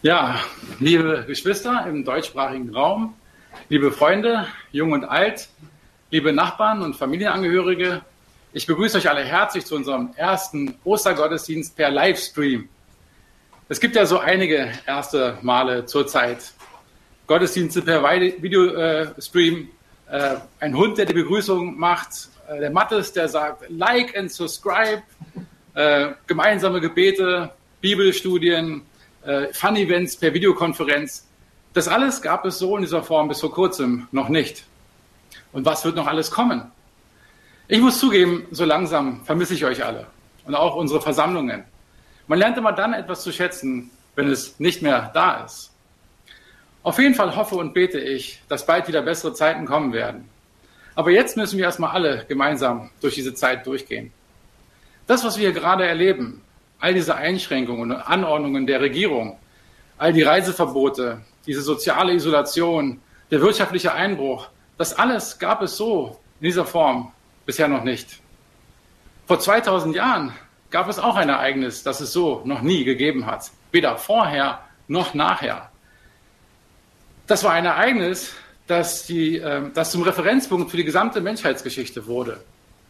Ja, liebe Geschwister im deutschsprachigen Raum, liebe Freunde, jung und alt, liebe Nachbarn und Familienangehörige, ich begrüße euch alle herzlich zu unserem ersten Ostergottesdienst per Livestream. Es gibt ja so einige erste Male zurzeit. Gottesdienste per Videostream, ein Hund, der die Begrüßung macht, der Mattes, der sagt Like and Subscribe, gemeinsame Gebete, Bibelstudien, Fun-Events per Videokonferenz. Das alles gab es so in dieser Form bis vor kurzem noch nicht. Und was wird noch alles kommen? Ich muss zugeben, so langsam vermisse ich euch alle und auch unsere Versammlungen. Man lernt immer dann etwas zu schätzen, wenn es nicht mehr da ist. Auf jeden Fall hoffe und bete ich, dass bald wieder bessere Zeiten kommen werden. Aber jetzt müssen wir erstmal alle gemeinsam durch diese Zeit durchgehen. Das, was wir hier gerade erleben, all diese Einschränkungen und Anordnungen der Regierung, all die Reiseverbote, diese soziale Isolation, der wirtschaftliche Einbruch, das alles gab es so in dieser Form bisher noch nicht. Vor 2000 Jahren gab es auch ein Ereignis, das es so noch nie gegeben hat, weder vorher noch nachher. Das war ein Ereignis, das zum Referenzpunkt für die gesamte Menschheitsgeschichte wurde.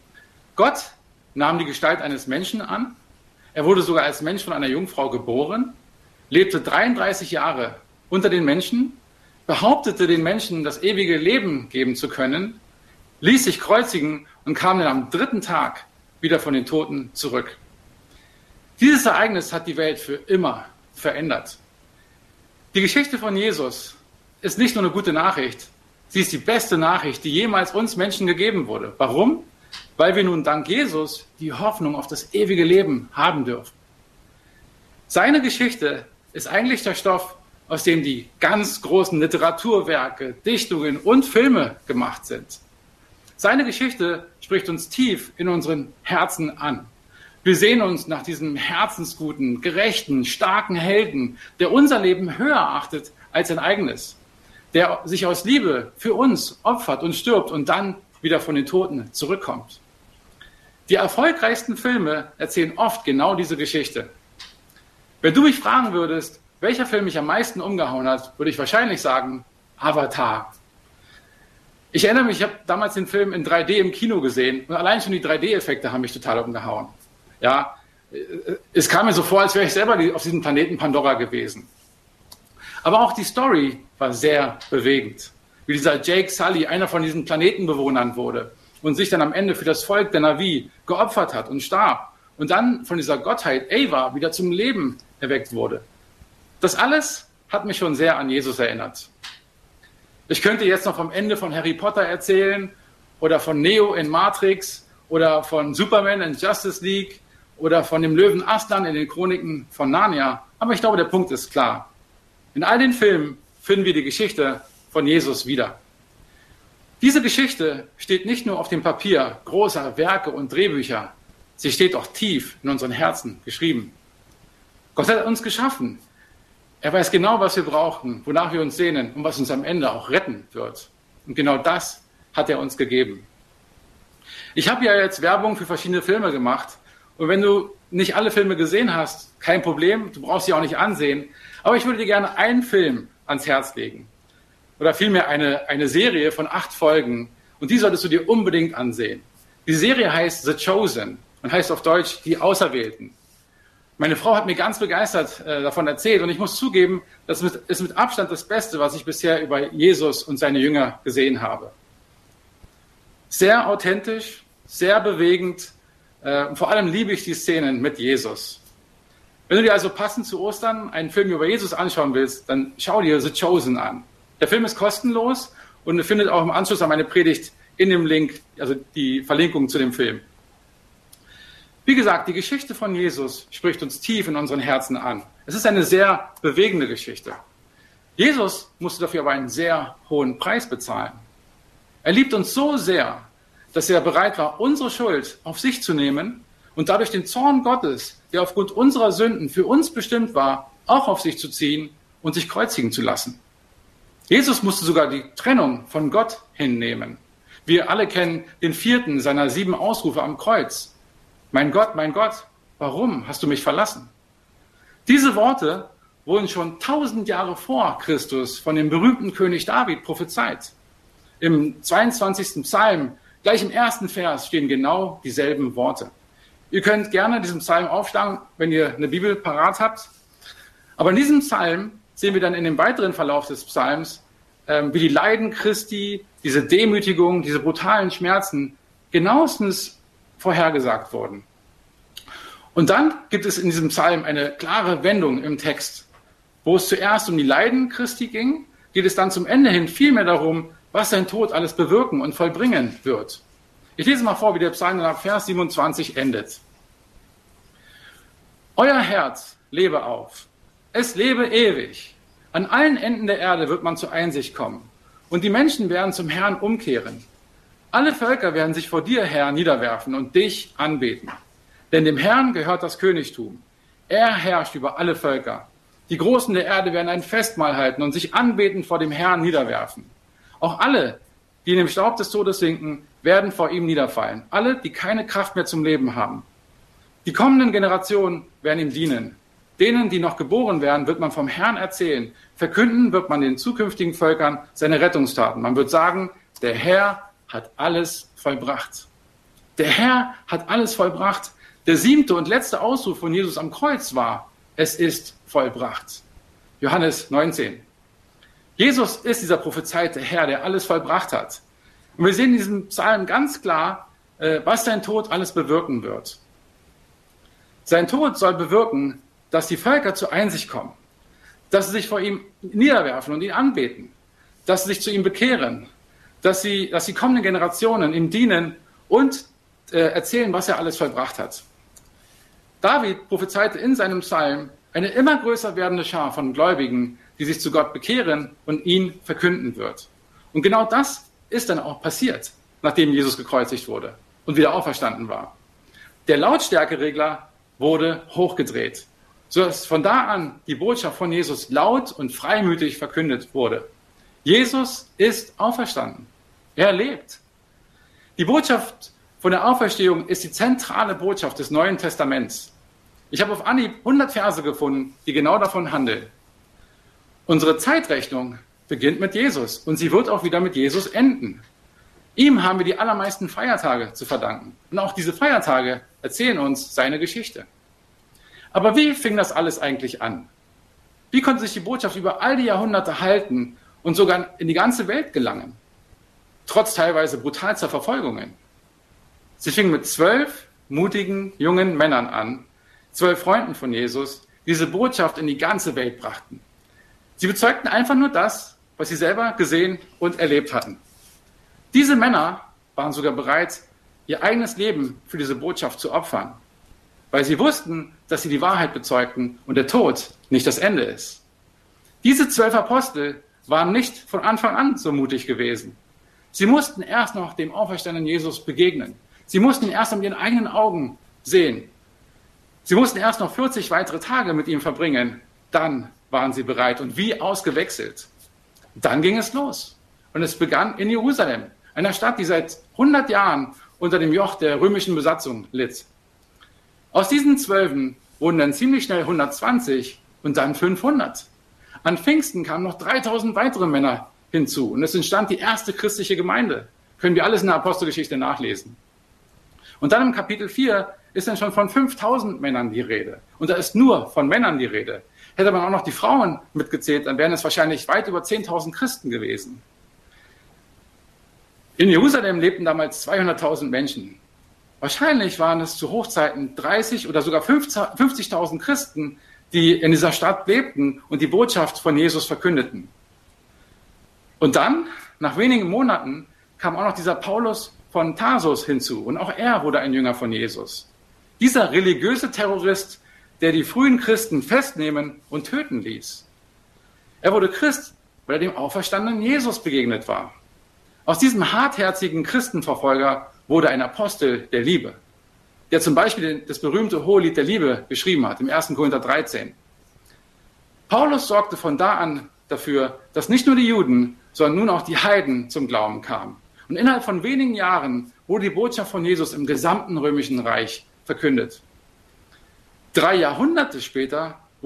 Gott nahm die Gestalt eines Menschen an. Er wurde sogar als Mensch von einer Jungfrau geboren, lebte 33 Jahre unter den Menschen, behauptete den Menschen das ewige Leben geben zu können, ließ sich kreuzigen und kam dann am 3. Tag wieder von den Toten zurück. Dieses Ereignis hat die Welt für immer verändert. Die Geschichte von Jesus ist nicht nur eine gute Nachricht, sie ist die beste Nachricht, die jemals uns Menschen gegeben wurde. Warum? Weil wir nun dank Jesus die Hoffnung auf das ewige Leben haben dürfen. Seine Geschichte ist eigentlich der Stoff, aus dem die ganz großen Literaturwerke, Dichtungen und Filme gemacht sind. Seine Geschichte spricht uns tief in unseren Herzen an. Wir sehen uns nach diesem herzensguten, gerechten, starken Helden, der unser Leben höher achtet als sein eigenes, der sich aus Liebe für uns opfert und stirbt und dann wieder von den Toten zurückkommt. Die erfolgreichsten Filme erzählen oft genau diese Geschichte. Wenn du mich fragen würdest, welcher Film mich am meisten umgehauen hat, würde ich wahrscheinlich sagen, Avatar. Ich erinnere mich, ich habe damals den Film in 3D im Kino gesehen und allein schon die 3D-Effekte haben mich total umgehauen. Ja, es kam mir so vor, als wäre ich selber auf diesem Planeten Pandora gewesen. Aber auch die Story war sehr bewegend. Wie dieser Jake Sully einer von diesen Planetenbewohnern wurde und sich dann am Ende für das Volk der Na'vi geopfert hat und starb und dann von dieser Gottheit Ava wieder zum Leben erweckt wurde. Das alles hat mich schon sehr an Jesus erinnert. Ich könnte jetzt noch vom Ende von Harry Potter erzählen oder von Neo in Matrix oder von Superman in Justice League oder von dem Löwen Aslan in den Chroniken von Narnia. Aber ich glaube, der Punkt ist klar. In all den Filmen finden wir die Geschichte von Jesus wieder. Diese Geschichte steht nicht nur auf dem Papier großer Werke und Drehbücher, sie steht auch tief in unseren Herzen geschrieben. Gott hat uns geschaffen. Er weiß genau, was wir brauchen, wonach wir uns sehnen und was uns am Ende auch retten wird. Und genau das hat er uns gegeben. Ich habe ja jetzt Werbung für verschiedene Filme gemacht. Und wenn du nicht alle Filme gesehen hast, kein Problem, du brauchst sie auch nicht ansehen. Aber ich würde dir gerne einen Film ans Herz legen. Oder vielmehr eine Serie von 8 Folgen. Und die solltest du dir unbedingt ansehen. Die Serie heißt The Chosen und heißt auf Deutsch Die Auserwählten. Meine Frau hat mir ganz begeistert davon erzählt und ich muss zugeben, das ist mit Abstand das Beste, was ich bisher über Jesus und seine Jünger gesehen habe. Sehr authentisch, sehr bewegend und vor allem liebe ich die Szenen mit Jesus. Wenn du dir also passend zu Ostern einen Film über Jesus anschauen willst, dann schau dir The Chosen an. Der Film ist kostenlos und ihr findet auch im Anschluss an meine Predigt in dem Link, also die Verlinkung zu dem Film. Wie gesagt, die Geschichte von Jesus spricht uns tief in unseren Herzen an. Es ist eine sehr bewegende Geschichte. Jesus musste dafür aber einen sehr hohen Preis bezahlen. Er liebt uns so sehr, dass er bereit war, unsere Schuld auf sich zu nehmen und dadurch den Zorn Gottes, der aufgrund unserer Sünden für uns bestimmt war, auch auf sich zu ziehen und sich kreuzigen zu lassen. Jesus musste sogar die Trennung von Gott hinnehmen. Wir alle kennen den 4. seiner 7 Ausrufe am Kreuz. Mein Gott, warum hast du mich verlassen? Diese Worte wurden schon 1000 Jahre vor Christus von dem berühmten König David prophezeit. Im 22. Psalm, gleich im ersten Vers, stehen genau dieselben Worte. Ihr könnt gerne diesen Psalm aufschlagen, wenn ihr eine Bibel parat habt. Aber in diesem Psalm sehen wir dann in dem weiteren Verlauf des Psalms, wie die Leiden Christi, diese Demütigung, diese brutalen Schmerzen genauestens vorhergesagt wurden. Und dann gibt es in diesem Psalm eine klare Wendung im Text. Wo es zuerst um die Leiden Christi ging, geht es dann zum Ende hin vielmehr darum, was sein Tod alles bewirken und vollbringen wird. Ich lese mal vor, wie der Psalm ab Vers 27 endet. Euer Herz lebe auf, es lebe ewig. An allen Enden der Erde wird man zur Einsicht kommen und die Menschen werden zum Herrn umkehren. Alle Völker werden sich vor dir, Herr, niederwerfen und dich anbeten. Denn dem Herrn gehört das Königtum. Er herrscht über alle Völker. Die Großen der Erde werden ein Festmahl halten und sich anbetend vor dem Herrn niederwerfen. Auch alle, die in dem Staub des Todes sinken, werden vor ihm niederfallen. Alle, die keine Kraft mehr zum Leben haben. Die kommenden Generationen werden ihm dienen. Denen, die noch geboren werden, wird man vom Herrn erzählen. Verkünden wird man den zukünftigen Völkern seine Rettungstaten. Man wird sagen, der Herr hat alles vollbracht. Der Herr hat alles vollbracht. Der 7. und letzte Ausruf von Jesus am Kreuz war, es ist vollbracht. Johannes 19. Jesus ist dieser prophezeite Herr, der alles vollbracht hat. Und wir sehen in diesem Psalm ganz klar, was sein Tod alles bewirken wird. Sein Tod soll bewirken, dass die Völker zur Einsicht kommen, dass sie sich vor ihm niederwerfen und ihn anbeten, dass sie sich zu ihm bekehren, dass die kommenden Generationen ihm dienen und erzählen, was er alles vollbracht hat. David prophezeite in seinem Psalm eine immer größer werdende Schar von Gläubigen, die sich zu Gott bekehren und ihn verkünden wird. Und genau das ist dann auch passiert, nachdem Jesus gekreuzigt wurde und wieder auferstanden war. Der Lautstärkeregler wurde hochgedreht, sodass von da an die Botschaft von Jesus laut und freimütig verkündet wurde. Jesus ist auferstanden. Er lebt. Die Botschaft von der Auferstehung ist die zentrale Botschaft des Neuen Testaments. Ich habe auf Anhieb 100 Verse gefunden, die genau davon handeln. Unsere Zeitrechnung beginnt mit Jesus und sie wird auch wieder mit Jesus enden. Ihm haben wir die allermeisten Feiertage zu verdanken. Und auch diese Feiertage erzählen uns seine Geschichte. Aber wie fing das alles eigentlich an? Wie konnte sich die Botschaft über all die Jahrhunderte halten und sogar in die ganze Welt gelangen? Trotz teilweise brutalster Verfolgungen. Sie fing mit 12 mutigen jungen Männern an, 12 Freunden von Jesus, die diese Botschaft in die ganze Welt brachten. Sie bezeugten einfach nur das, was sie selber gesehen und erlebt hatten. Diese Männer waren sogar bereit, ihr eigenes Leben für diese Botschaft zu opfern, weil sie wussten, dass sie die Wahrheit bezeugten und der Tod nicht das Ende ist. Diese 12 Apostel waren nicht von Anfang an so mutig gewesen. Sie mussten erst noch dem auferstandenen Jesus begegnen. Sie mussten ihn erst mit ihren eigenen Augen sehen. Sie mussten erst noch 40 weitere Tage mit ihm verbringen. Dann waren sie bereit und wie ausgewechselt. Dann ging es los. Und es begann in Jerusalem, einer Stadt, die seit 100 Jahren unter dem Joch der römischen Besatzung litt. Aus diesen 12 wurden dann ziemlich schnell 120 und dann 500. An Pfingsten kamen noch 3000 weitere Männer hinzu und es entstand die erste christliche Gemeinde. Können wir alles in der Apostelgeschichte nachlesen. Und dann im Kapitel 4 ist dann schon von 5000 Männern die Rede. Und da ist nur von Männern die Rede. Hätte man auch noch die Frauen mitgezählt, dann wären es wahrscheinlich weit über 10.000 Christen gewesen. In Jerusalem lebten damals 200.000 Menschen. Wahrscheinlich waren es zu Hochzeiten 30 oder sogar 50.000 Christen, die in dieser Stadt lebten und die Botschaft von Jesus verkündeten. Und dann, nach wenigen Monaten, kam auch noch dieser Paulus von Tarsus hinzu und auch er wurde ein Jünger von Jesus. Dieser religiöse Terrorist, der die frühen Christen festnehmen und töten ließ. Er wurde Christ, weil er dem auferstandenen Jesus begegnet war. Aus diesem hartherzigen Christenverfolger wurde ein Apostel der Liebe, der zum Beispiel das berühmte Hohelied der Liebe geschrieben hat, im 1. Korinther 13. Paulus sorgte von da an dafür, dass nicht nur die Juden, sondern nun auch die Heiden zum Glauben kamen. Und innerhalb von wenigen Jahren wurde die Botschaft von Jesus im gesamten römischen Reich verkündet. 3 Jahrhunderte später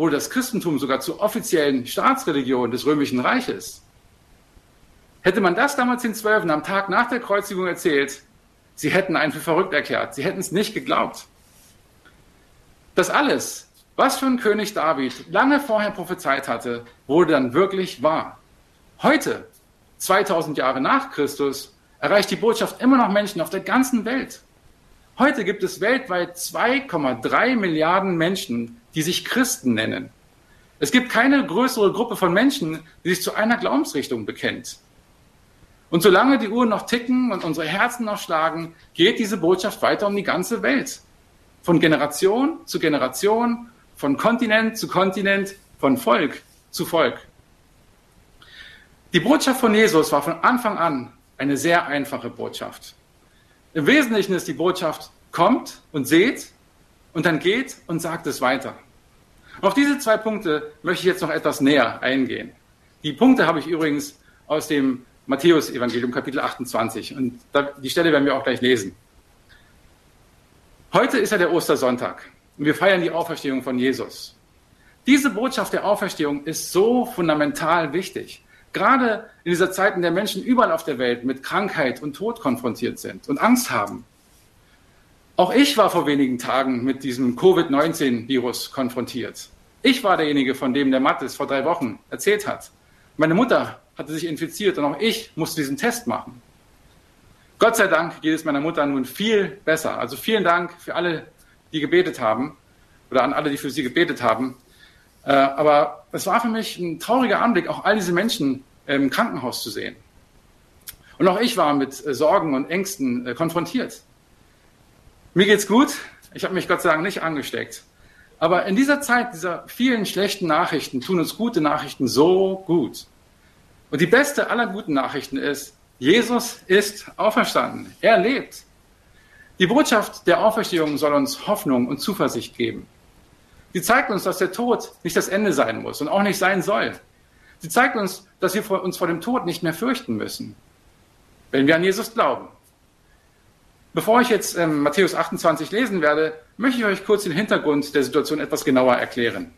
wurde das Christentum sogar zur offiziellen Staatsreligion des Römischen Reiches. Hätte man das damals den Zwölfen am Tag nach der Kreuzigung erzählt, sie hätten einen für verrückt erklärt. Sie hätten es nicht geglaubt. Das alles, was schon König David lange vorher prophezeit hatte, wurde dann wirklich wahr. Heute, 2000 Jahre nach Christus, erreicht die Botschaft immer noch Menschen auf der ganzen Welt. Heute gibt es weltweit 2,3 Milliarden Menschen, die sich Christen nennen. Es gibt keine größere Gruppe von Menschen, die sich zu einer Glaubensrichtung bekennt. Und solange die Uhren noch ticken und unsere Herzen noch schlagen, geht diese Botschaft weiter um die ganze Welt. Von Generation zu Generation, von Kontinent zu Kontinent, von Volk zu Volk. Die Botschaft von Jesus war von Anfang an eine sehr einfache Botschaft. Im Wesentlichen ist die Botschaft, kommt und seht und dann geht und sagt es weiter. Auf diese zwei Punkte möchte ich jetzt noch etwas näher eingehen. Die Punkte habe ich übrigens aus dem Matthäus-Evangelium, Kapitel 28. Und die Stelle werden wir auch gleich lesen. Heute ist ja der Ostersonntag und wir feiern die Auferstehung von Jesus. Diese Botschaft der Auferstehung ist so fundamental wichtig. Gerade in dieser Zeit, in der Menschen überall auf der Welt mit Krankheit und Tod konfrontiert sind und Angst haben. Auch ich war vor wenigen Tagen mit diesem Covid-19-Virus konfrontiert. Ich war derjenige, von dem der Mathis vor 3 Wochen erzählt hat. Meine Mutter hatte sich infiziert und auch ich musste diesen Test machen. Gott sei Dank geht es meiner Mutter nun viel besser. Also vielen Dank für alle, die gebetet haben oder an alle, die für sie gebetet haben. Aber es war für mich ein trauriger Anblick, auch all diese Menschen im Krankenhaus zu sehen. Und auch ich war mit Sorgen und Ängsten konfrontiert. Mir geht's gut. Ich habe mich Gott sei Dank nicht angesteckt. Aber in dieser Zeit, dieser vielen schlechten Nachrichten, tun uns gute Nachrichten so gut. Und die beste aller guten Nachrichten ist, Jesus ist auferstanden. Er lebt. Die Botschaft der Auferstehung soll uns Hoffnung und Zuversicht geben. Sie zeigt uns, dass der Tod nicht das Ende sein muss und auch nicht sein soll. Sie zeigt uns, dass wir uns vor dem Tod nicht mehr fürchten müssen, wenn wir an Jesus glauben. Bevor ich jetzt Matthäus 28 lesen werde, möchte ich euch kurz den Hintergrund der Situation etwas genauer erklären.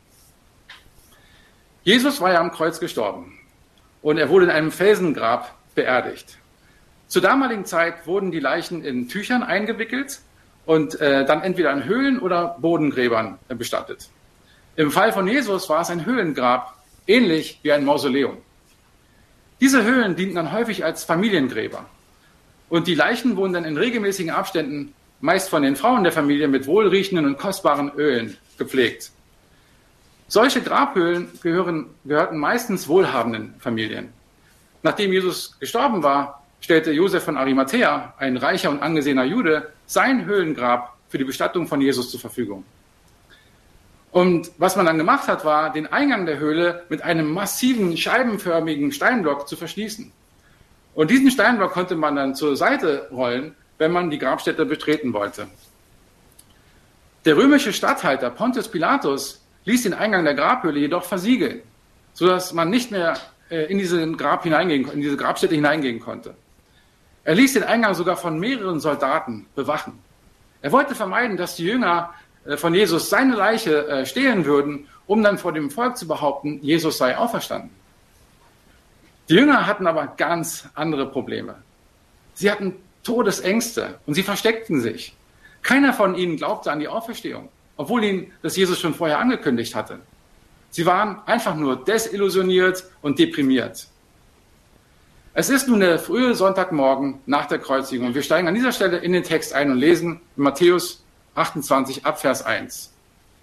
Jesus war ja am Kreuz gestorben und er wurde in einem Felsengrab beerdigt. Zur damaligen Zeit wurden die Leichen in Tüchern eingewickelt und dann entweder in Höhlen oder Bodengräbern bestattet. Im Fall von Jesus war es ein Höhlengrab, ähnlich wie ein Mausoleum. Diese Höhlen dienten dann häufig als Familiengräber. Und die Leichen wurden dann in regelmäßigen Abständen, meist von den Frauen der Familie, mit wohlriechenden und kostbaren Ölen gepflegt. Solche Grabhöhlen gehörten meistens wohlhabenden Familien. Nachdem Jesus gestorben war, stellte Josef von Arimathäa, ein reicher und angesehener Jude, sein Höhlengrab für die Bestattung von Jesus zur Verfügung. Und was man dann gemacht hat, war, den Eingang der Höhle mit einem massiven, scheibenförmigen Steinblock zu verschließen. Und diesen Steinblock konnte man dann zur Seite rollen, wenn man die Grabstätte betreten wollte. Der römische Statthalter Pontius Pilatus ließ den Eingang der Grabhöhle jedoch versiegeln, sodass man nicht mehr in diese Grabstätte hineingehen konnte. Er ließ den Eingang sogar von mehreren Soldaten bewachen. Er wollte vermeiden, dass die Jünger von Jesus seine Leiche stehlen würden, um dann vor dem Volk zu behaupten, Jesus sei auferstanden. Die Jünger hatten aber ganz andere Probleme. Sie hatten Todesängste und sie versteckten sich. Keiner von ihnen glaubte an die Auferstehung, obwohl ihnen das Jesus schon vorher angekündigt hatte. Sie waren einfach nur desillusioniert und deprimiert. Es ist nun der frühe Sonntagmorgen nach der Kreuzigung und wir steigen an dieser Stelle in den Text ein und lesen in Matthäus 28 ab Vers 1.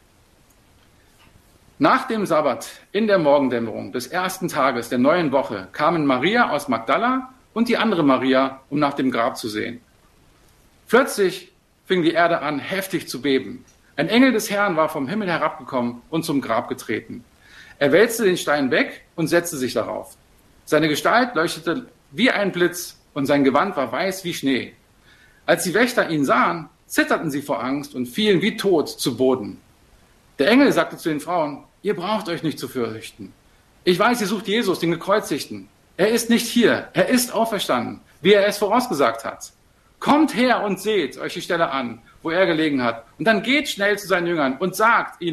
Nach dem Sabbat in der Morgendämmerung des ersten Tages der neuen Woche kamen Maria aus Magdala und die andere Maria, um nach dem Grab zu sehen. Plötzlich fing die Erde an, heftig zu beben. Ein Engel des Herrn war vom Himmel herabgekommen und zum Grab getreten. Er wälzte den Stein weg und setzte sich darauf. Seine Gestalt leuchtete wie ein Blitz und sein Gewand war weiß wie Schnee. Als die Wächter ihn sahen, zitterten sie vor Angst und fielen wie tot zu Boden. Der Engel sagte zu den Frauen, ihr braucht euch nicht zu fürchten. Ich weiß, ihr sucht Jesus, den Gekreuzigten. Er ist nicht hier, er ist auferstanden, wie er es vorausgesagt hat. Kommt her und seht euch die Stelle an, wo er gelegen hat. Und dann geht schnell zu seinen Jüngern und sagt ihnen,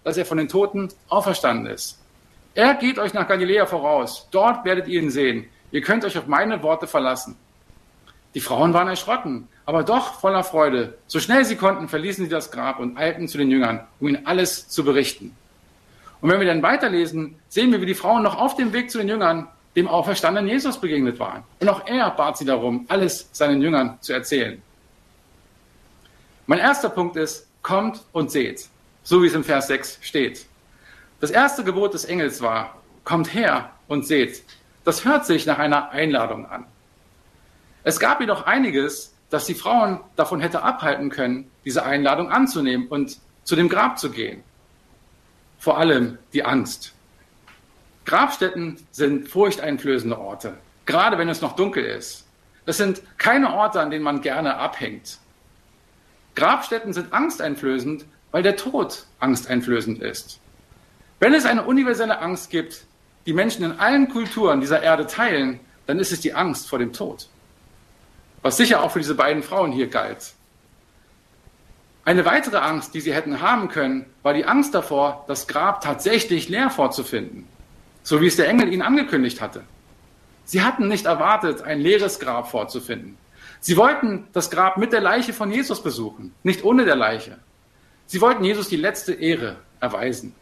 dass er von den Toten auferstanden ist. Er geht euch nach Galiläa voraus. Dort werdet ihr ihn sehen. Ihr könnt euch auf meine Worte verlassen. Die Frauen waren erschrocken, aber doch voller Freude. So schnell sie konnten, verließen sie das Grab und eilten zu den Jüngern, um ihnen alles zu berichten. Und wenn wir dann weiterlesen, sehen wir, wie die Frauen noch auf dem Weg zu den Jüngern dem auferstandenen Jesus begegnet waren. Und auch er bat sie darum, alles seinen Jüngern zu erzählen. Mein erster Punkt ist, kommt und seht, so wie es im Vers 6 steht. Das erste Gebot des Engels war, kommt her und seht. Das hört sich nach einer Einladung an. Es gab jedoch einiges, das die Frauen davon hätte abhalten können, diese Einladung anzunehmen und zu dem Grab zu gehen. Vor allem die Angst. Grabstätten sind furchteinflößende Orte, gerade wenn es noch dunkel ist. Das sind keine Orte, an denen man gerne abhängt. Grabstätten sind angsteinflößend, weil der Tod angsteinflößend ist. Wenn es eine universelle Angst gibt, die Menschen in allen Kulturen dieser Erde teilen, dann ist es die Angst vor dem Tod. Was sicher auch für diese beiden Frauen hier galt. Eine weitere Angst, die sie hätten haben können, war die Angst davor, das Grab tatsächlich leer vorzufinden, so wie es der Engel ihnen angekündigt hatte. Sie hatten nicht erwartet, ein leeres Grab vorzufinden. Sie wollten das Grab mit der Leiche von Jesus besuchen, nicht ohne der Leiche. Sie wollten Jesus die letzte Ehre erweisen.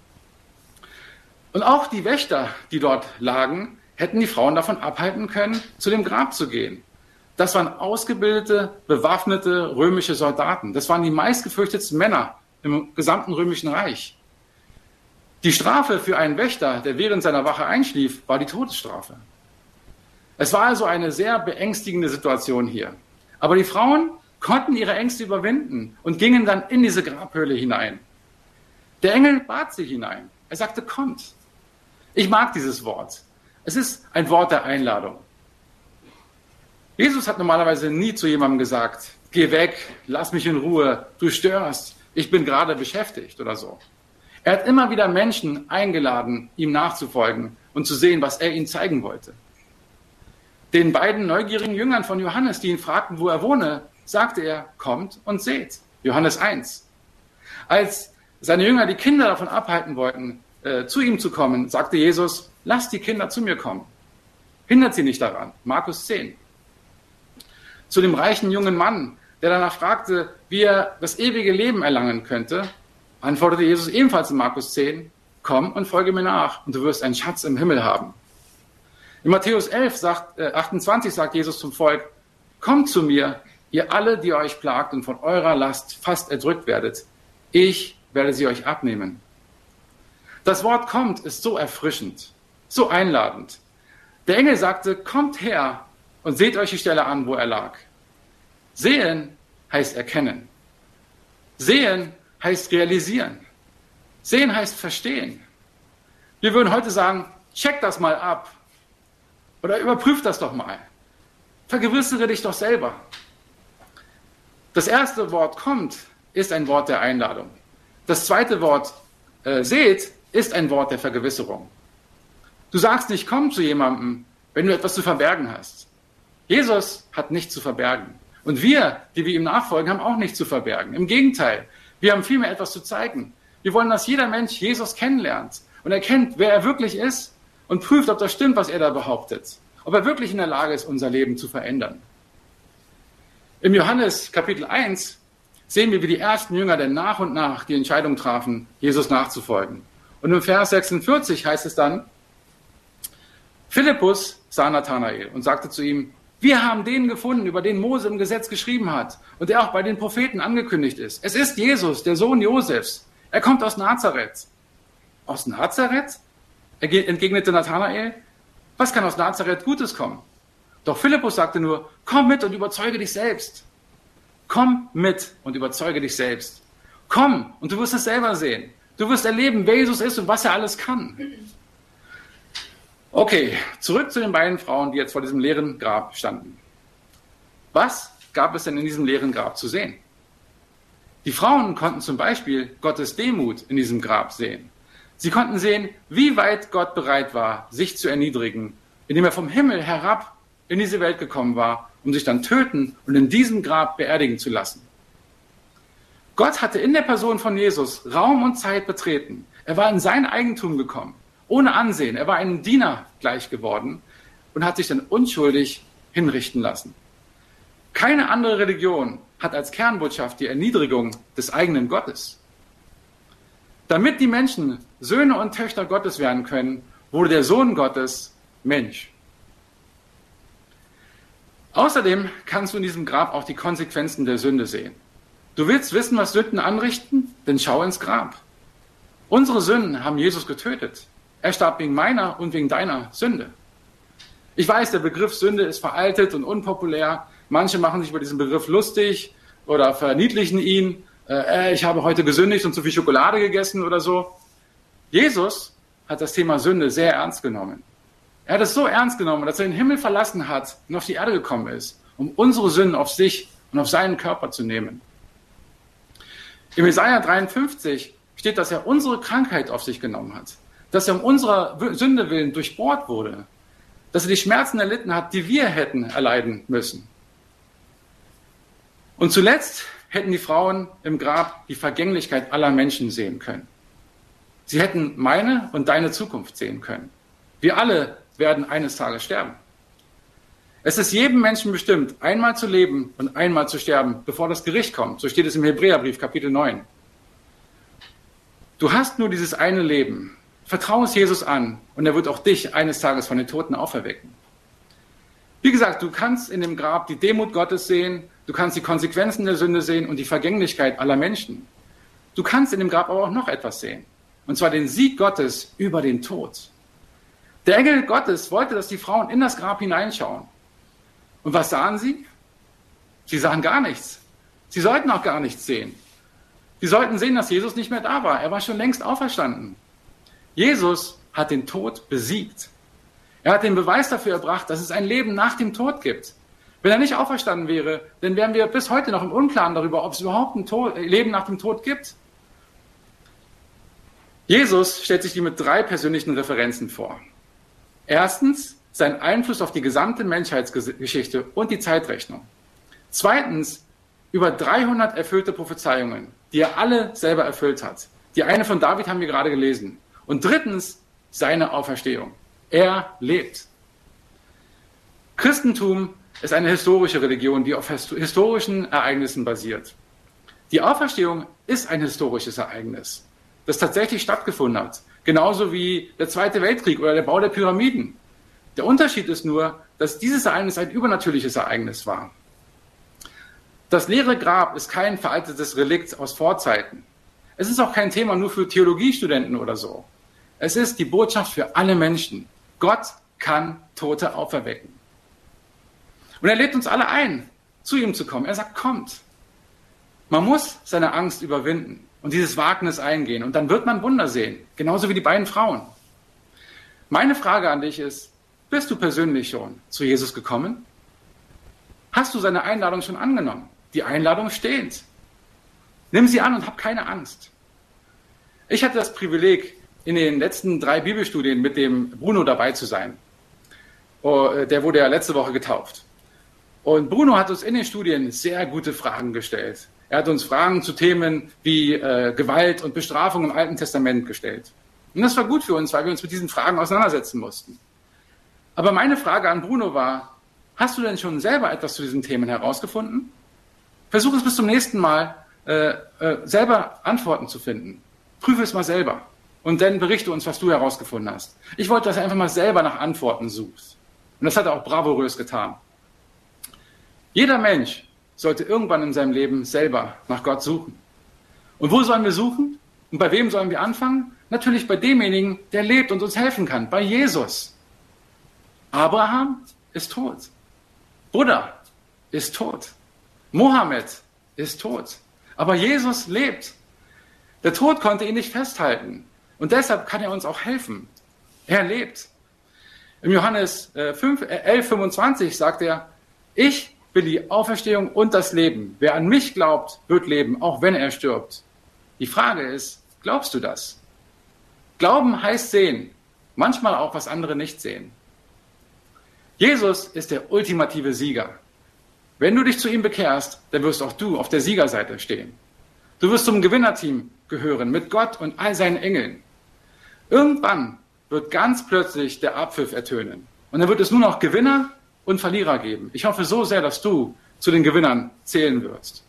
Und auch die Wächter, die dort lagen, hätten die Frauen davon abhalten können, zu dem Grab zu gehen. Das waren ausgebildete, bewaffnete römische Soldaten. Das waren die meistgefürchtetsten Männer im gesamten römischen Reich. Die Strafe für einen Wächter, der während seiner Wache einschlief, war die Todesstrafe. Es war also eine sehr beängstigende Situation hier. Aber die Frauen konnten ihre Ängste überwinden und gingen dann in diese Grabhöhle hinein. Der Engel bat sie hinein. Er sagte, kommt. Ich mag dieses Wort. Es ist ein Wort der Einladung. Jesus hat normalerweise nie zu jemandem gesagt, geh weg, lass mich in Ruhe, du störst, ich bin gerade beschäftigt oder so. Er hat immer wieder Menschen eingeladen, ihm nachzufolgen und zu sehen, was er ihnen zeigen wollte. Den beiden neugierigen Jüngern von Johannes, die ihn fragten, wo er wohne, sagte er, kommt und seht. Johannes 1. Als seine Jünger die Kinder davon abhalten wollten, zu ihm zu kommen, sagte Jesus, lasst die Kinder zu mir kommen. Hindert sie nicht daran. Markus 10. Zu dem reichen jungen Mann, der danach fragte, wie er das ewige Leben erlangen könnte, antwortete Jesus ebenfalls in Markus 10, komm und folge mir nach und du wirst einen Schatz im Himmel haben. In Matthäus 11, 28 sagt Jesus zum Volk, kommt zu mir, ihr alle, die euch plagt und von eurer Last fast erdrückt werdet. Ich werde sie euch abnehmen. Das Wort kommt ist so erfrischend, so einladend. Der Engel sagte, kommt her und seht euch die Stelle an, wo er lag. Sehen heißt erkennen. Sehen heißt realisieren. Sehen heißt verstehen. Wir würden heute sagen, check das mal ab. Oder überprüf das doch mal. Vergewissere dich doch selber. Das erste Wort kommt ist ein Wort der Einladung. Das zweite Wort seht ist ein Wort der Vergewisserung. Du sagst nicht, komm zu jemandem, wenn du etwas zu verbergen hast. Jesus hat nichts zu verbergen. Und wir, die wir ihm nachfolgen, haben auch nichts zu verbergen. Im Gegenteil, wir haben vielmehr etwas zu zeigen. Wir wollen, dass jeder Mensch Jesus kennenlernt und erkennt, wer er wirklich ist und prüft, ob das stimmt, was er da behauptet. Ob er wirklich in der Lage ist, unser Leben zu verändern. Im Johannes Kapitel 1 sehen wir, wie die ersten Jünger denn nach und nach die Entscheidung trafen, Jesus nachzufolgen. Und im Vers 46 heißt es dann, Philippus sah Nathanael und sagte zu ihm, wir haben den gefunden, über den Mose im Gesetz geschrieben hat und der auch bei den Propheten angekündigt ist. Es ist Jesus, der Sohn Josefs. Er kommt aus Nazareth. Aus Nazareth? Entgegnete Nathanael. Was kann aus Nazareth Gutes kommen? Doch Philippus sagte nur, komm mit und überzeuge dich selbst. Komm mit und überzeuge dich selbst. Komm und du wirst es selber sehen. Du wirst erleben, wer Jesus ist und was er alles kann. Okay, zurück zu den beiden Frauen, die jetzt vor diesem leeren Grab standen. Was gab es denn in diesem leeren Grab zu sehen? Die Frauen konnten zum Beispiel Gottes Demut in diesem Grab sehen. Sie konnten sehen, wie weit Gott bereit war, sich zu erniedrigen, indem er vom Himmel herab in diese Welt gekommen war, um sich dann töten und in diesem Grab beerdigen zu lassen. Gott hatte in der Person von Jesus Raum und Zeit betreten. Er war in sein Eigentum gekommen, ohne Ansehen. Er war einem Diener gleich geworden und hat sich dann unschuldig hinrichten lassen. Keine andere Religion hat als Kernbotschaft die Erniedrigung des eigenen Gottes. Damit die Menschen Söhne und Töchter Gottes werden können, wurde der Sohn Gottes Mensch. Außerdem kannst du in diesem Grab auch die Konsequenzen der Sünde sehen. Du willst wissen, was Sünden anrichten? Dann schau ins Grab. Unsere Sünden haben Jesus getötet. Er starb wegen meiner und wegen deiner Sünde. Ich weiß, der Begriff Sünde ist veraltet und unpopulär. Manche machen sich über diesen Begriff lustig oder verniedlichen ihn. Ich habe heute gesündigt und zu viel Schokolade gegessen oder so. Jesus hat das Thema Sünde sehr ernst genommen. Er hat es so ernst genommen, dass er den Himmel verlassen hat und auf die Erde gekommen ist, um unsere Sünden auf sich und auf seinen Körper zu nehmen. Im Jesaja 53 steht, dass er unsere Krankheit auf sich genommen hat, dass er um unserer Sünde willen durchbohrt wurde, dass er die Schmerzen erlitten hat, die wir hätten erleiden müssen. Und zuletzt hätten die Frauen im Grab die Vergänglichkeit aller Menschen sehen können. Sie hätten meine und deine Zukunft sehen können. Wir alle werden eines Tages sterben. Es ist jedem Menschen bestimmt, einmal zu leben und einmal zu sterben, bevor das Gericht kommt. So steht es im Hebräerbrief, Kapitel 9. Du hast nur dieses eine Leben. Vertraue es Jesus an und er wird auch dich eines Tages von den Toten auferwecken. Wie gesagt, du kannst in dem Grab die Demut Gottes sehen, du kannst die Konsequenzen der Sünde sehen und die Vergänglichkeit aller Menschen. Du kannst in dem Grab aber auch noch etwas sehen, und zwar den Sieg Gottes über den Tod. Der Engel Gottes wollte, dass die Frauen in das Grab hineinschauen. Und was sahen sie? Sie sahen gar nichts. Sie sollten auch gar nichts sehen. Sie sollten sehen, dass Jesus nicht mehr da war. Er war schon längst auferstanden. Jesus hat den Tod besiegt. Er hat den Beweis dafür erbracht, dass es ein Leben nach dem Tod gibt. Wenn er nicht auferstanden wäre, dann wären wir bis heute noch im Unklaren darüber, ob es überhaupt ein Leben nach dem Tod gibt. Jesus stellt sich die mit 3 persönlichen Referenzen vor. Erstens, sein Einfluss auf die gesamte Menschheitsgeschichte und die Zeitrechnung. Zweitens, über 300 erfüllte Prophezeiungen, die er alle selber erfüllt hat. Die eine von David haben wir gerade gelesen. Und drittens, seine Auferstehung. Er lebt. Christentum ist eine historische Religion, die auf historischen Ereignissen basiert. Die Auferstehung ist ein historisches Ereignis, das tatsächlich stattgefunden hat. Genauso wie der Zweite Weltkrieg oder der Bau der Pyramiden. Der Unterschied ist nur, dass dieses Ereignis ein übernatürliches Ereignis war. Das leere Grab ist kein veraltetes Relikt aus Vorzeiten. Es ist auch kein Thema nur für Theologiestudenten oder so. Es ist die Botschaft für alle Menschen. Gott kann Tote auferwecken. Und er lädt uns alle ein, zu ihm zu kommen. Er sagt, kommt. Man muss seine Angst überwinden und dieses Wagnis eingehen. Und dann wird man Wunder sehen, genauso wie die beiden Frauen. Meine Frage an dich ist, bist du persönlich schon zu Jesus gekommen? Hast du seine Einladung schon angenommen? Die Einladung steht. Nimm sie an und hab keine Angst. Ich hatte das Privileg, in den letzten 3 Bibelstudien mit dem Bruno dabei zu sein. Der wurde ja letzte Woche getauft. Und Bruno hat uns in den Studien sehr gute Fragen gestellt. Er hat uns Fragen zu Themen wie Gewalt und Bestrafung im Alten Testament gestellt. Und das war gut für uns, weil wir uns mit diesen Fragen auseinandersetzen mussten. Aber meine Frage an Bruno war, hast du denn schon selber etwas zu diesen Themen herausgefunden? Versuch es bis zum nächsten Mal, selber Antworten zu finden. Prüfe es mal selber. Und dann berichte uns, was du herausgefunden hast. Ich wollte, dass er einfach mal selber nach Antworten sucht. Und das hat er auch bravourös getan. Jeder Mensch sollte irgendwann in seinem Leben selber nach Gott suchen. Und wo sollen wir suchen? Und bei wem sollen wir anfangen? Natürlich bei demjenigen, der lebt und uns helfen kann, bei Jesus. Abraham ist tot. Buddha ist tot. Mohammed ist tot. Aber Jesus lebt. Der Tod konnte ihn nicht festhalten. Und deshalb kann er uns auch helfen. Er lebt. Im Johannes 11,25 sagt er, ich bin die Auferstehung und das Leben. Wer an mich glaubt, wird leben, auch wenn er stirbt. Die Frage ist, glaubst du das? Glauben heißt sehen. Manchmal auch, was andere nicht sehen. Jesus ist der ultimative Sieger. Wenn du dich zu ihm bekehrst, dann wirst auch du auf der Siegerseite stehen. Du wirst zum Gewinnerteam gehören, mit Gott und all seinen Engeln. Irgendwann wird ganz plötzlich der Abpfiff ertönen. Und dann wird es nur noch Gewinner und Verlierer geben. Ich hoffe so sehr, dass du zu den Gewinnern zählen wirst.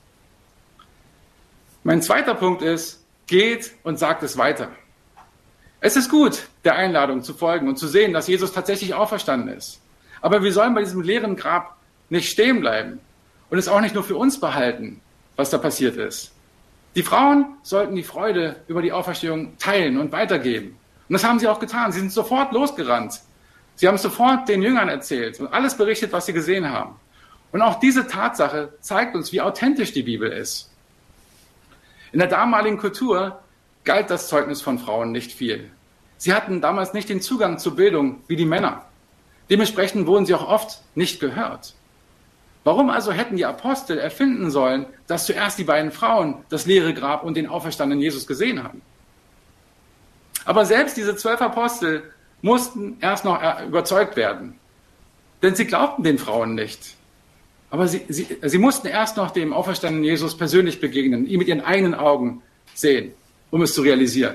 Mein zweiter Punkt ist, geht und sagt es weiter. Es ist gut, der Einladung zu folgen und zu sehen, dass Jesus tatsächlich auferstanden ist. Aber wir sollen bei diesem leeren Grab nicht stehen bleiben und es auch nicht nur für uns behalten, was da passiert ist. Die Frauen sollten die Freude über die Auferstehung teilen und weitergeben. Und das haben sie auch getan. Sie sind sofort losgerannt. Sie haben sofort den Jüngern erzählt und alles berichtet, was sie gesehen haben. Und auch diese Tatsache zeigt uns, wie authentisch die Bibel ist. In der damaligen Kultur galt das Zeugnis von Frauen nicht viel. Sie hatten damals nicht den Zugang zur Bildung wie die Männer. Dementsprechend wurden sie auch oft nicht gehört. Warum also hätten die Apostel erfinden sollen, dass zuerst die beiden Frauen das leere Grab und den auferstandenen Jesus gesehen haben? Aber selbst diese 12 Apostel mussten erst noch überzeugt werden. Denn sie glaubten den Frauen nicht. Aber sie mussten erst noch dem auferstandenen Jesus persönlich begegnen, ihn mit ihren eigenen Augen sehen, um es zu realisieren.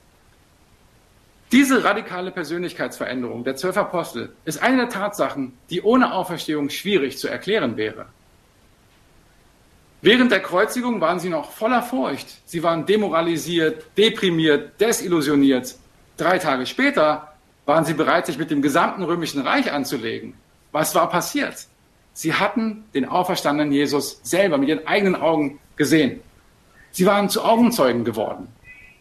Diese radikale Persönlichkeitsveränderung der 12 Apostel ist eine der Tatsachen, die ohne Auferstehung schwierig zu erklären wäre. Während der Kreuzigung waren sie noch voller Furcht. Sie waren demoralisiert, deprimiert, desillusioniert. 3 Tage später waren sie bereit, sich mit dem gesamten römischen Reich anzulegen. Was war passiert? Sie hatten den auferstandenen Jesus selber mit ihren eigenen Augen gesehen. Sie waren zu Augenzeugen geworden.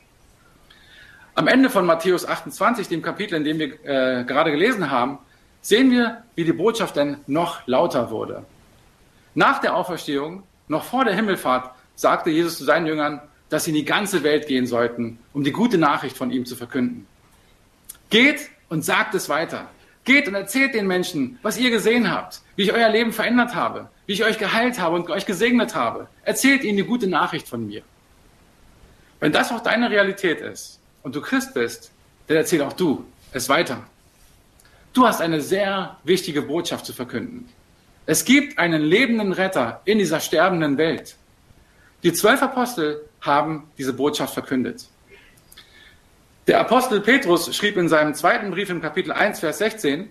Am Ende von Matthäus 28, dem Kapitel, in dem wir gerade gelesen haben, sehen wir, wie die Botschaft denn noch lauter wurde. Nach der Auferstehung, noch vor der Himmelfahrt, sagte Jesus zu seinen Jüngern, dass sie in die ganze Welt gehen sollten, um die gute Nachricht von ihm zu verkünden. Geht und sagt es weiter. Geht und erzählt den Menschen, was ihr gesehen habt, wie ich euer Leben verändert habe, wie ich euch geheilt habe und euch gesegnet habe. Erzählt ihnen die gute Nachricht von mir. Wenn das auch deine Realität ist und du Christ bist, dann erzähl auch du es weiter. Du hast eine sehr wichtige Botschaft zu verkünden. Es gibt einen lebenden Retter in dieser sterbenden Welt. Die 12 Apostel haben diese Botschaft verkündet. Der Apostel Petrus schrieb in seinem zweiten Brief im Kapitel 1, Vers 16,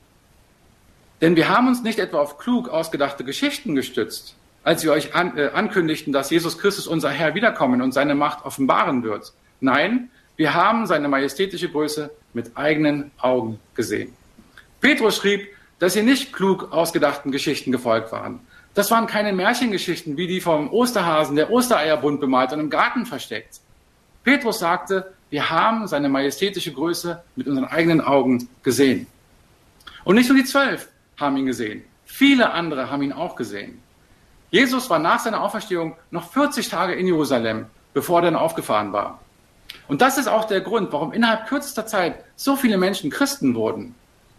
denn wir haben uns nicht etwa auf klug ausgedachte Geschichten gestützt, als wir euch ankündigten, dass Jesus Christus unser Herr wiederkommen und seine Macht offenbaren wird. Nein, wir haben seine majestätische Größe mit eigenen Augen gesehen. Petrus schrieb, dass sie nicht klug ausgedachten Geschichten gefolgt waren. Das waren keine Märchengeschichten wie die vom Osterhasen, der Ostereier bunt bemalt und im Garten versteckt. Petrus sagte, wir haben seine majestätische Größe mit unseren eigenen Augen gesehen. Und nicht nur die 12 haben ihn gesehen. Viele andere haben ihn auch gesehen. Jesus war nach seiner Auferstehung noch 40 Tage in Jerusalem, bevor er dann aufgefahren war. Und das ist auch der Grund, warum innerhalb kürzester Zeit so viele Menschen Christen wurden.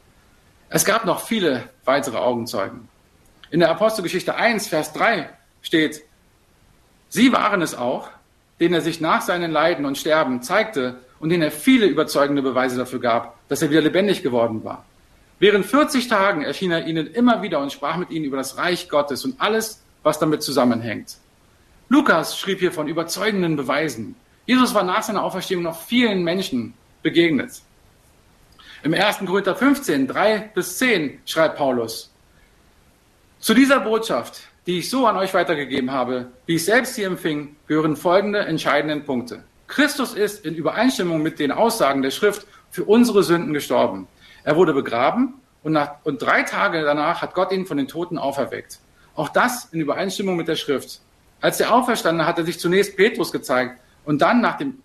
Es gab noch viele weitere Augenzeugen. In der Apostelgeschichte 1, Vers 3 steht, sie waren es auch, denen er sich nach seinen Leiden und Sterben zeigte und denen er viele überzeugende Beweise dafür gab, dass er wieder lebendig geworden war. Während 40 Tagen erschien er ihnen immer wieder und sprach mit ihnen über das Reich Gottes und alles, was damit zusammenhängt. Lukas schrieb hier von überzeugenden Beweisen. Jesus war nach seiner Auferstehung noch vielen Menschen begegnet. Im 1. Korinther 15, 3-10 schreibt Paulus, zu dieser Botschaft, die ich so an euch weitergegeben habe, wie ich selbst sie empfing, gehören folgende entscheidende Punkte. Christus ist in Übereinstimmung mit den Aussagen der Schrift für unsere Sünden gestorben. Er wurde begraben und 3 Tage danach hat Gott ihn von den Toten auferweckt. Auch das in Übereinstimmung mit der Schrift. Als er auferstanden hat er sich zunächst Petrus gezeigt und dann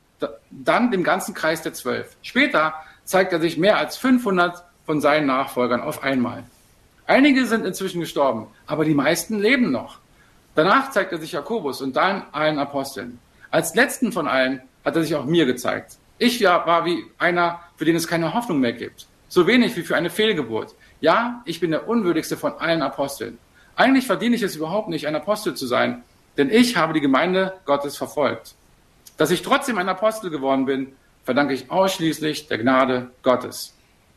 dem ganzen Kreis der 12. Später zeigt er sich mehr als 500 von seinen Nachfolgern auf einmal. Einige sind inzwischen gestorben, aber die meisten leben noch. Danach zeigt er sich Jakobus und dann allen Aposteln. Als letzten von allen hat er sich auch mir gezeigt. Ich war wie einer, für den es keine Hoffnung mehr gibt. So wenig wie für eine Fehlgeburt. Ja, ich bin der unwürdigste von allen Aposteln. Eigentlich verdiene ich es überhaupt nicht, ein Apostel zu sein, denn ich habe die Gemeinde Gottes verfolgt. Dass ich trotzdem ein Apostel geworden bin, verdanke ich ausschließlich der Gnade Gottes.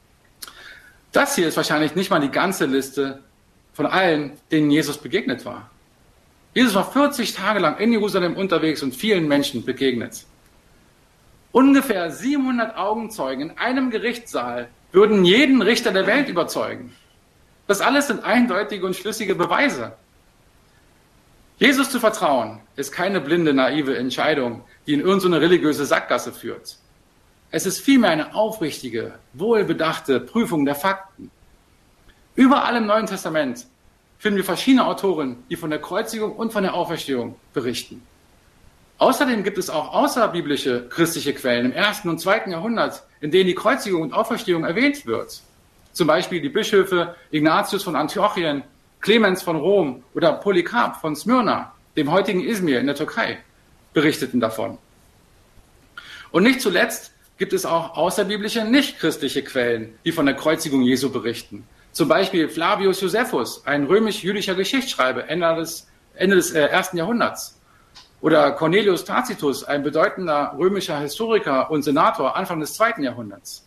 Das hier ist wahrscheinlich nicht mal die ganze Liste von allen, denen Jesus begegnet war. Jesus war 40 Tage lang in Jerusalem unterwegs und vielen Menschen begegnet. Ungefähr 700 Augenzeugen in einem Gerichtssaal würden jeden Richter der Welt überzeugen. Das alles sind eindeutige und schlüssige Beweise. Jesus zu vertrauen ist keine blinde, naive Entscheidung, die in irgendeine religiöse Sackgasse führt. Es ist vielmehr eine aufrichtige, wohlbedachte Prüfung der Fakten. Überall im Neuen Testament finden wir verschiedene Autoren, die von der Kreuzigung und von der Auferstehung berichten. Außerdem gibt es auch außerbiblische christliche Quellen im 1. und 2. Jahrhundert, in denen die Kreuzigung und Auferstehung erwähnt wird. Zum Beispiel die Bischöfe Ignatius von Antiochien, Clemens von Rom oder Polycarp von Smyrna, dem heutigen Izmir in der Türkei, berichteten davon. Und nicht zuletzt gibt es auch außerbiblische, nicht-christliche Quellen, die von der Kreuzigung Jesu berichten. Zum Beispiel Flavius Josephus, ein römisch-jüdischer Geschichtsschreiber Ende des 1. Jahrhunderts. Oder Cornelius Tacitus, ein bedeutender römischer Historiker und Senator Anfang des 2. Jahrhunderts.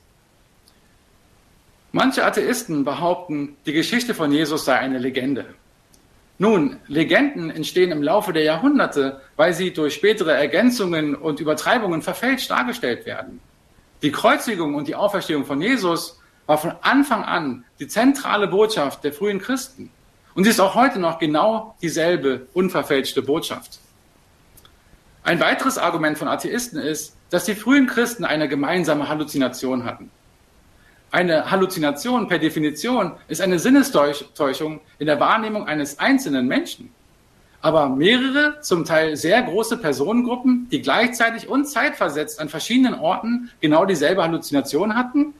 Manche Atheisten behaupten, die Geschichte von Jesus sei eine Legende. Nun, Legenden entstehen im Laufe der Jahrhunderte, weil sie durch spätere Ergänzungen und Übertreibungen verfälscht dargestellt werden. Die Kreuzigung und die Auferstehung von Jesus war von Anfang an die zentrale Botschaft der frühen Christen. Und sie ist auch heute noch genau dieselbe unverfälschte Botschaft. Ein weiteres Argument von Atheisten ist, dass die frühen Christen eine gemeinsame Halluzination hatten. Eine Halluzination per Definition ist eine Sinnestäuschung in der Wahrnehmung eines einzelnen Menschen. Aber mehrere, zum Teil sehr große Personengruppen, die gleichzeitig und zeitversetzt an verschiedenen Orten genau dieselbe Halluzination hatten?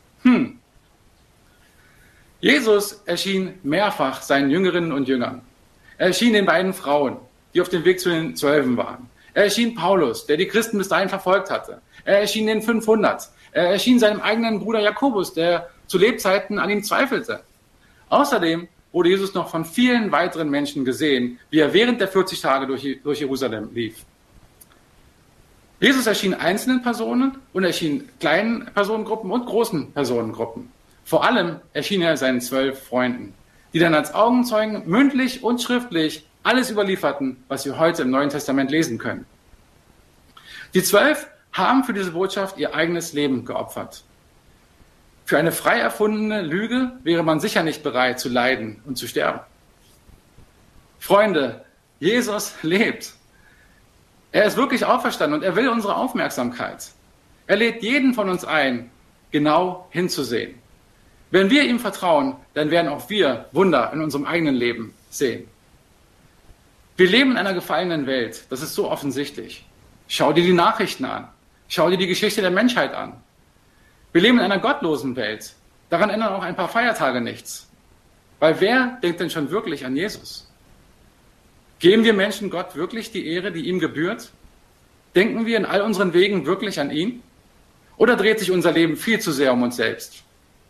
Jesus erschien mehrfach seinen Jüngerinnen und Jüngern. Er erschien den beiden Frauen, die auf dem Weg zu den 12 waren. Er erschien Paulus, der die Christen bis dahin verfolgt hatte. Er erschien den 500. Er erschien seinem eigenen Bruder Jakobus, der zu Lebzeiten an ihm zweifelte. Außerdem wurde Jesus noch von vielen weiteren Menschen gesehen, wie er während der 40 Tage durch Jerusalem lief. Jesus erschien einzelnen Personen und erschien kleinen Personengruppen und großen Personengruppen. Vor allem erschien er seinen 12 Freunden, die dann als Augenzeugen mündlich und schriftlich alles überlieferten, was wir heute im Neuen Testament lesen können. Die 12 haben für diese Botschaft ihr eigenes Leben geopfert. Für eine frei erfundene Lüge wäre man sicher nicht bereit zu leiden und zu sterben. Freunde, Jesus lebt. Er ist wirklich auferstanden und er will unsere Aufmerksamkeit. Er lädt jeden von uns ein, genau hinzusehen. Wenn wir ihm vertrauen, dann werden auch wir Wunder in unserem eigenen Leben sehen. Wir leben in einer gefallenen Welt, das ist so offensichtlich. Schau dir die Nachrichten an. Schau dir die Geschichte der Menschheit an. Wir leben in einer gottlosen Welt. Daran ändern auch ein paar Feiertage nichts. Weil wer denkt denn schon wirklich an Jesus? Geben wir Menschen Gott wirklich die Ehre, die ihm gebührt? Denken wir in all unseren Wegen wirklich an ihn? Oder dreht sich unser Leben viel zu sehr um uns selbst?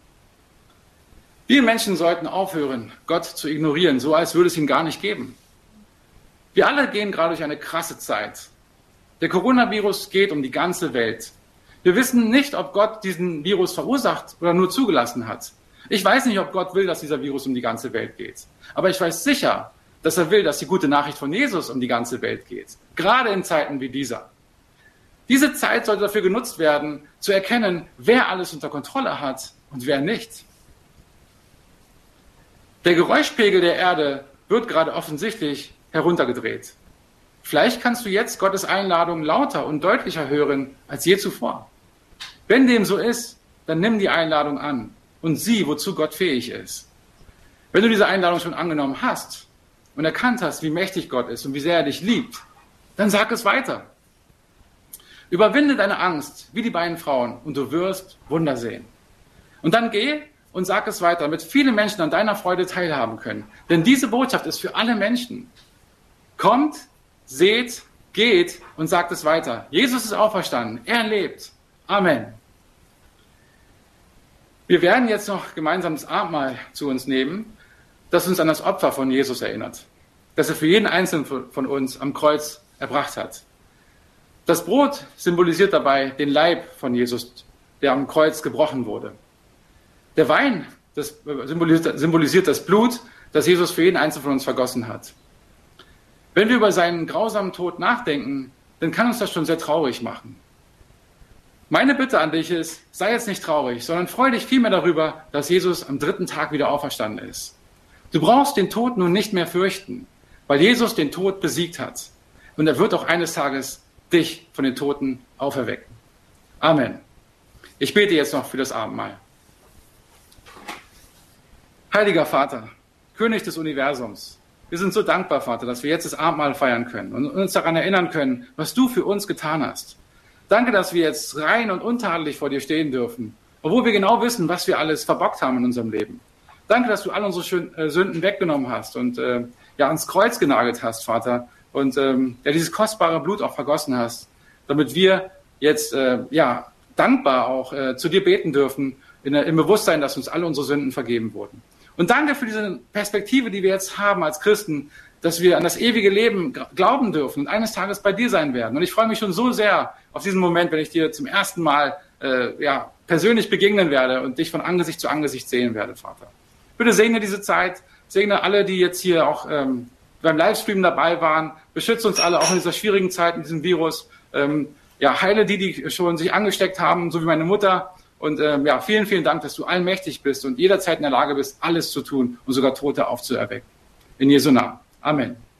Wir Menschen sollten aufhören, Gott zu ignorieren, so als würde es ihn gar nicht geben. Wir alle gehen gerade durch eine krasse Zeit. Der Coronavirus geht um die ganze Welt. Wir wissen nicht, ob Gott diesen Virus verursacht oder nur zugelassen hat. Ich weiß nicht, ob Gott will, dass dieser Virus um die ganze Welt geht. Aber ich weiß sicher, dass er will, dass die gute Nachricht von Jesus um die ganze Welt geht. Gerade in Zeiten wie dieser. Diese Zeit sollte dafür genutzt werden, zu erkennen, wer alles unter Kontrolle hat und wer nicht. Der Geräuschpegel der Erde wird gerade offensichtlich heruntergedreht. Vielleicht kannst du jetzt Gottes Einladung lauter und deutlicher hören als je zuvor. Wenn dem so ist, dann nimm die Einladung an und sieh, wozu Gott fähig ist. Wenn du diese Einladung schon angenommen hast und erkannt hast, wie mächtig Gott ist und wie sehr er dich liebt, dann sag es weiter. Überwinde deine Angst, wie die beiden Frauen, und du wirst Wunder sehen. Und dann geh und sag es weiter, damit viele Menschen an deiner Freude teilhaben können. Denn diese Botschaft ist für alle Menschen. Kommt, seht, geht und sagt es weiter. Jesus ist auferstanden. Er lebt. Amen. Wir werden jetzt noch gemeinsam das Abendmahl zu uns nehmen, das uns an das Opfer von Jesus erinnert, das er für jeden Einzelnen von uns am Kreuz erbracht hat. Das Brot symbolisiert dabei den Leib von Jesus, der am Kreuz gebrochen wurde. Der Wein, das symbolisiert das Blut, das Jesus für jeden Einzelnen von uns vergossen hat. Wenn wir über seinen grausamen Tod nachdenken, dann kann uns das schon sehr traurig machen. Meine Bitte an dich ist, sei jetzt nicht traurig, sondern freu dich vielmehr darüber, dass Jesus am 3. Tag wieder auferstanden ist. Du brauchst den Tod nun nicht mehr fürchten, weil Jesus den Tod besiegt hat. Und er wird auch eines Tages dich von den Toten auferwecken. Amen. Ich bete jetzt noch für das Abendmahl. Heiliger Vater, König des Universums, wir sind so dankbar, Vater, dass wir jetzt das Abendmahl feiern können und uns daran erinnern können, was du für uns getan hast. Danke, dass wir jetzt rein und untadelig vor dir stehen dürfen, obwohl wir genau wissen, was wir alles verbockt haben in unserem Leben. Danke, dass du all unsere Sünden weggenommen hast und ans Kreuz genagelt hast, Vater, und dieses kostbare Blut auch vergossen hast, damit wir jetzt dankbar auch zu dir beten dürfen, im Bewusstsein, dass uns alle unsere Sünden vergeben wurden. Und danke für diese Perspektive, die wir jetzt haben als Christen, dass wir an das ewige Leben glauben dürfen und eines Tages bei dir sein werden. Und ich freue mich schon so sehr auf diesen Moment, wenn ich dir zum ersten Mal persönlich begegnen werde und dich von Angesicht zu Angesicht sehen werde, Vater. Bitte segne diese Zeit, segne alle, die jetzt hier auch beim Livestream dabei waren, beschütze uns alle auch in dieser schwierigen Zeit, in diesem Virus. Heile die schon sich angesteckt haben, so wie meine Mutter. Und vielen, vielen Dank, dass du allmächtig bist und jederzeit in der Lage bist, alles zu tun und sogar Tote aufzuerwecken. In Jesu Namen. Amen.